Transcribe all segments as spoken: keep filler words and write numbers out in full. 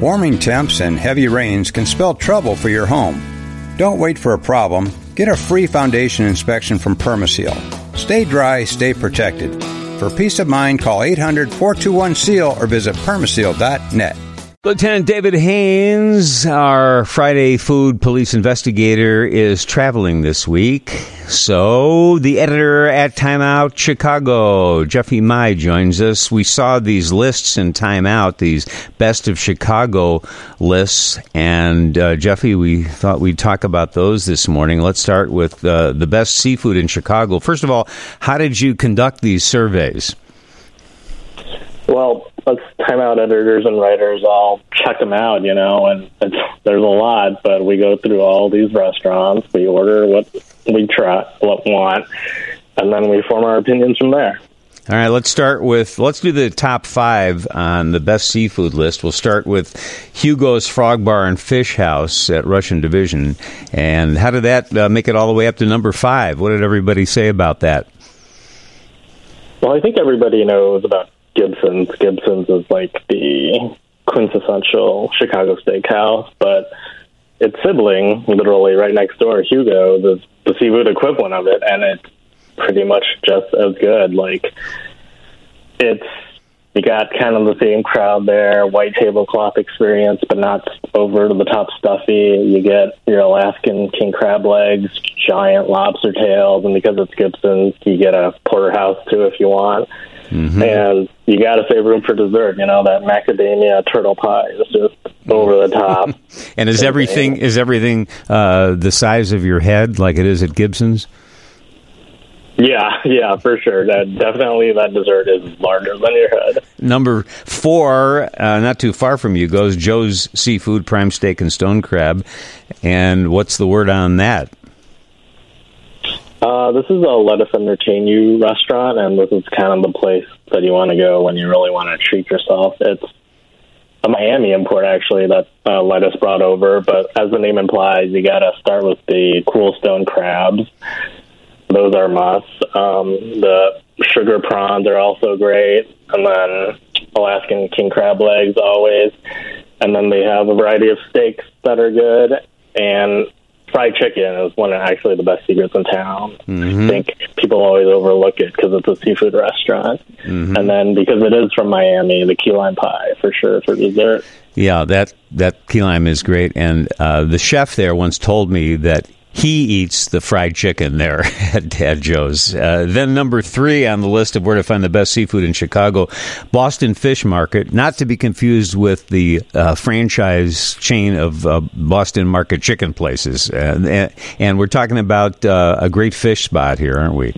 Warming temps and heavy rains can spell trouble for your home. Don't wait for a problem. Get a free foundation inspection from Permaseal. Stay dry, stay protected. For peace of mind, call eight hundred, four two one, S E A L or visit permaseal dot net. Lieutenant David Haynes, our Friday food police investigator, is traveling this week. So the editor at Time Out Chicago, Jeffy Mai, joins us. We saw these lists in Time Out, these best of Chicago lists. And uh, Jeffy, we thought we'd talk about those this morning. Let's start with uh, the best seafood in Chicago. First of all, how did you conduct these surveys? Well, us Time Out editors and writers all check them out, you know, and it's, there's a lot, but we go through all these restaurants, we order what we try, what we want, and then we form our opinions from there. All right, let's start with, let's do the top five on the best seafood list. We'll start with Hugo's Frog Bar and Fish House at Russian Division. And how did that uh, make it all the way up to number five? What did everybody say about that? Well, I think everybody knows about Gibson's. Gibson's is like the quintessential Chicago steakhouse, but its sibling, literally right next door, Hugo, the, the seafood equivalent of it, and it's pretty much just as good. Like, it's, you got kind of the same crowd there, white tablecloth experience, but not over the top stuffy. You get your Alaskan king crab legs, giant lobster tails, and because it's Gibson's, you get a porterhouse too if you want. Mm-hmm. And you got to save room for dessert. You know, that macadamia turtle pie is just over the top. And is everything is everything uh, the size of your head like it is at Gibson's? Yeah, yeah, for sure. That definitely that dessert is larger than your head. Number four, uh, not too far from you, goes Joe's Seafood Prime Steak and Stone Crab. And what's the word on that? Uh, this is a Let Us Entertain You restaurant, and this is kind of the place that you want to go when you really want to treat yourself. It's a Miami import, actually, that uh, Let Us brought over, but as the name implies, you got to start with the cool stone crabs. Those are must. Um, the sugar prawns are also great, and then Alaskan king crab legs always, and then they have a variety of steaks that are good, and fried chicken is one of actually the best secrets in town. Mm-hmm. I think people always overlook it because it's a seafood restaurant. Mm-hmm. And then because it is from Miami, the key lime pie for sure for dessert. Yeah, that, that key lime is great. And uh, the chef there once told me that he eats the fried chicken there at, at Joe's. Uh, then number three on the list of where to find the best seafood in Chicago, Boston Fish Market, not to be confused with the uh, franchise chain of uh, Boston Market chicken places. Uh, and, and we're talking about uh, a great fish spot here, aren't we?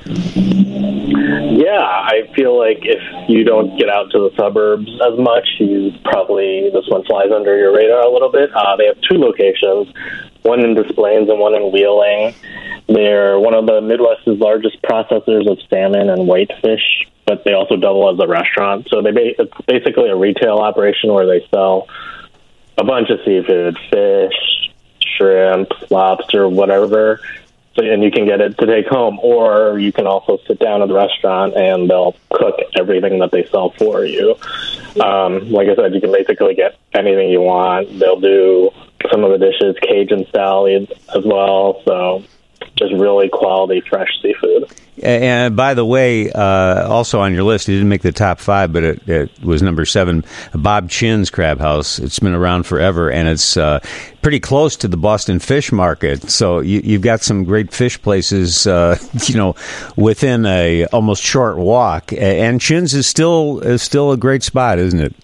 Yeah, I feel like if you don't get out to the suburbs as much, you probably, this one flies under your radar a little bit. Uh, they have two locations, one in Des Plaines and one in Wheeling. They're one of the Midwest's largest processors of salmon and whitefish, but they also double as a restaurant. So they ba- it's basically a retail operation where they sell a bunch of seafood, fish, shrimp, lobster, whatever. So, and you can get it to take home, or you can also sit down at the restaurant and they'll cook everything that they sell for you. Um, like I said, you can basically get anything you want. They'll do some of the dishes, Cajun style as well. So just really quality, fresh seafood. And by the way, uh, also on your list, it didn't make the top five, but it, it was number seven, Bob Chin's Crab House. It's been around forever, and it's uh, pretty close to the Boston Fish Market. So you, you've got some great fish places, uh, you know, within a almost short walk. And Chin's is still is still a great spot, isn't it?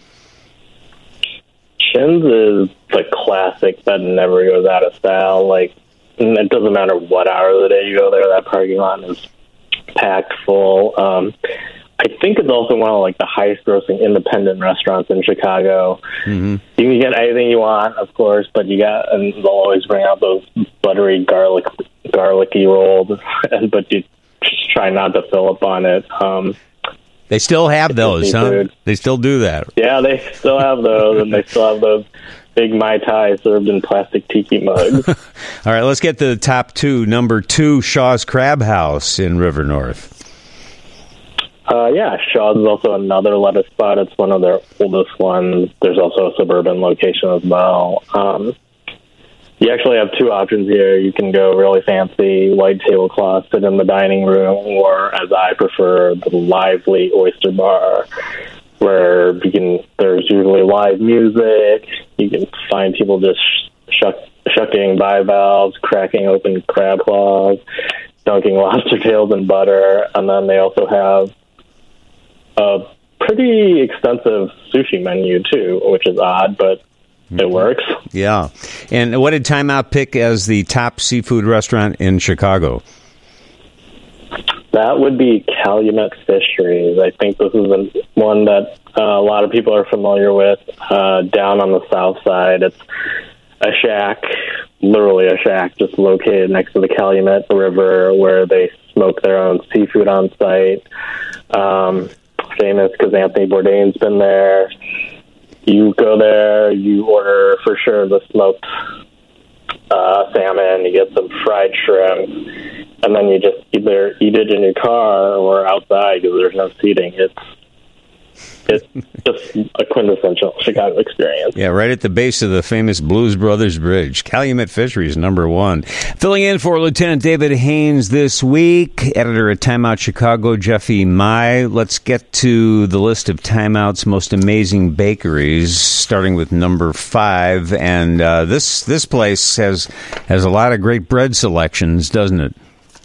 Chin's is the classic that never goes out of style. Like, it doesn't matter what hour of the day you go there, that parking lot is packed full. Um, I think it's also one of like the highest grossing independent restaurants in Chicago. Mm-hmm. You can get anything you want, of course, but you got, and they'll always bring out those buttery garlic, garlicky rolls, and but you just try not to fill up on it. Um, they still have those, huh? They still do that. Yeah, they still have those, and they still have those big Mai Tai served in plastic tiki mugs. All right, let's get to the top two. Number two, Shaw's Crab House in River North. Uh, yeah, Shaw's is also another lettuce spot. It's one of their oldest ones. There's also a suburban location as well. Um, you actually have two options here. You can go really fancy, white tablecloth, sit in the dining room, or, as I prefer, the lively oyster bar, where you can. There's usually live music. You can find people just shuck, shucking bivalves, cracking open crab claws, dunking lobster tails in butter, and then they also have a pretty extensive sushi menu, too, which is odd, but it works. Yeah. And what did Time Out pick as the top seafood restaurant in Chicago? That would be Calumet Fisheries. I think this is one that uh, a lot of people are familiar with. Uh, down on the south side, it's a shack, literally a shack, just located next to the Calumet River, where they smoke their own seafood on site. Um, famous because Anthony Bourdain's been there. You go there, you order for sure the smoked uh, salmon, you get some fried shrimp, and then you just either eat it in your car or outside because there's no seating. It's It's just a quintessential Chicago experience. Yeah, right at the base of the famous Blues Brothers Bridge. Calumet Fisheries, number one. Filling in for Lieutenant David Haynes this week, editor at Time Out Chicago, Jeffy Mai. Let's get to the list of Time Out's most amazing bakeries, starting with number five. And uh, this this place has has a lot of great bread selections, doesn't it?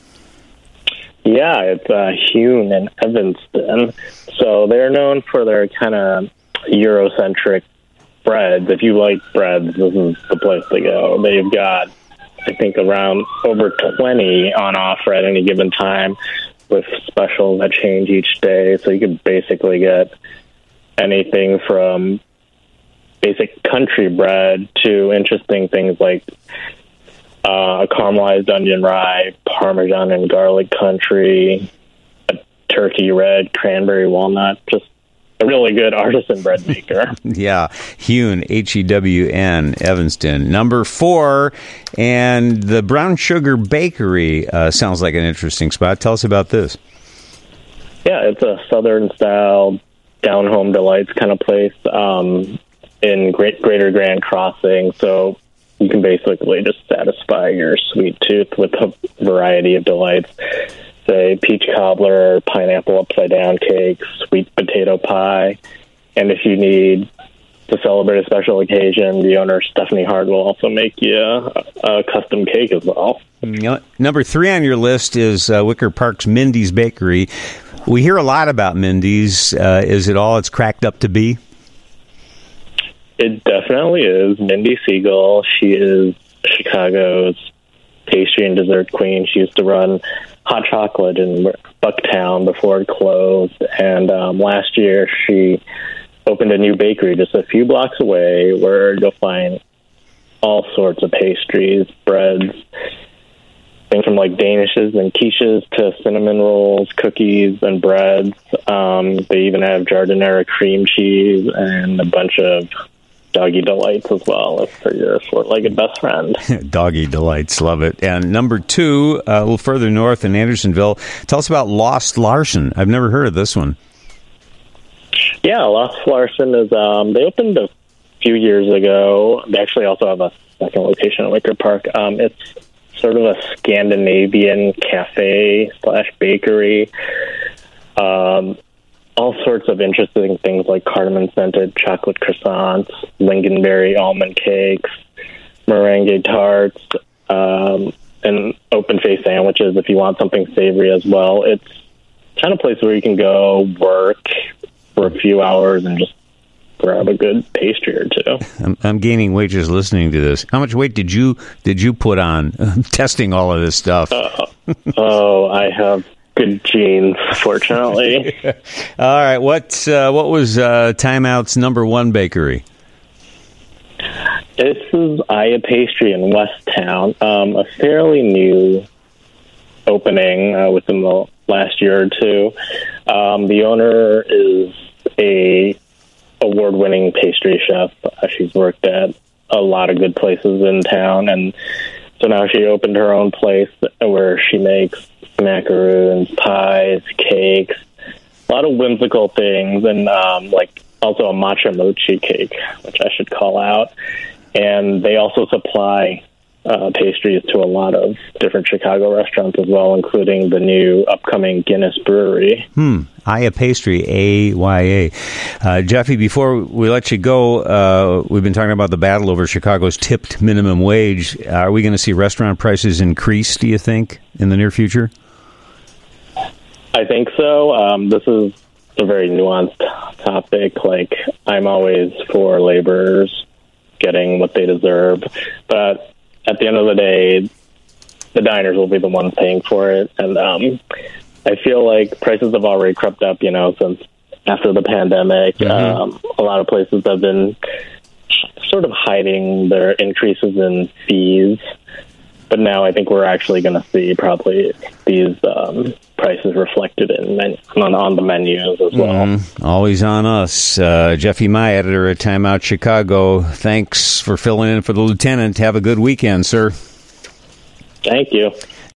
Yeah, it's uh, Hewn in Evanston. So they're known for their kind of Eurocentric breads. If you like breads, this is the place to go. They've got, I think, around over twenty on offer at any given time with specials that change each day. So you can basically get anything from basic country bread to interesting things like Uh, a caramelized onion rye, Parmesan and garlic country, a turkey red, cranberry walnut, just a really good artisan bread maker. Yeah, Hewn, H E W N, Evanston. Number four, and the Brown Sugar Bakery uh, sounds like an interesting spot. Tell us about this. Yeah, it's a Southern-style, down-home delights kind of place um, in Great Greater Grand Crossing, so you can basically just satisfy your sweet tooth with a variety of delights. Say peach cobbler, pineapple upside-down cake, sweet potato pie. And if you need to celebrate a special occasion, the owner, Stephanie Hart, will also make you a, a custom cake as well. Number three on your list is uh, Wicker Park's Mindy's Bakery. We hear a lot about Mindy's. Uh, is it all it's cracked up to be? It definitely is. Mindy Siegel, she is Chicago's pastry and dessert queen. She used to run Hot Chocolate in Bucktown before it closed. And um, last year, she opened a new bakery just a few blocks away where you'll find all sorts of pastries, breads, things from like danishes and quiches to cinnamon rolls, cookies, and breads. Um, they even have giardiniera cream cheese and a bunch of Doggy Delights as well, if for your four-legged best friend. Doggy Delights, love it. And number two, uh, a little further north in Andersonville, tell us about Lost Larson. I've never heard of this one. Yeah, Lost Larson is, um, they opened a few years ago. They actually also have a second location at Wicker Park. Um, it's sort of a Scandinavian cafe slash bakery. Um, all sorts of interesting things like cardamom-scented chocolate croissants, lingonberry almond cakes, meringue tarts, um, and open-faced sandwiches if you want something savory as well. It's kind of a place where you can go work for a few hours and just grab a good pastry or two. I'm, I'm gaining weight just listening to this. How much weight did you did you put on testing all of this stuff? Uh, oh, I have good genes, fortunately. All right, what uh, what was uh, Time Out's number one bakery? This is Aya Pastry in Westtown, um, a fairly new opening uh, within the last year or two. Um, the owner is a award-winning pastry chef. Uh, she's worked at a lot of good places in town, and so now she opened her own place where she makes macaroons, pies, cakes, a lot of whimsical things, and um, like also a matcha mochi cake, which I should call out. And they also supply uh, pastries to a lot of different Chicago restaurants as well, including the new upcoming Guinness Brewery. Hmm. Aya Pastry, A Y A. Uh, Jeffy, before we let you go, uh, we've been talking about the battle over Chicago's tipped minimum wage. Are we going to see restaurant prices increase, do you think, in the near future? I think so. Um, this is a very nuanced topic. Like, I'm always for laborers getting what they deserve, but at the end of the day, the diners will be the ones paying for it. And um, I feel like prices have already crept up, you know, since after the pandemic. Mm-hmm. Um, a lot of places have been sort of hiding their increases in fees. But now I think we're actually going to see probably these um, prices reflected in men- on, on the menus as well. Mm, always on us. Uh, Jeffy Mai, editor at Time Out Chicago. Thanks for filling in for the lieutenant. Have a good weekend, sir. Thank you.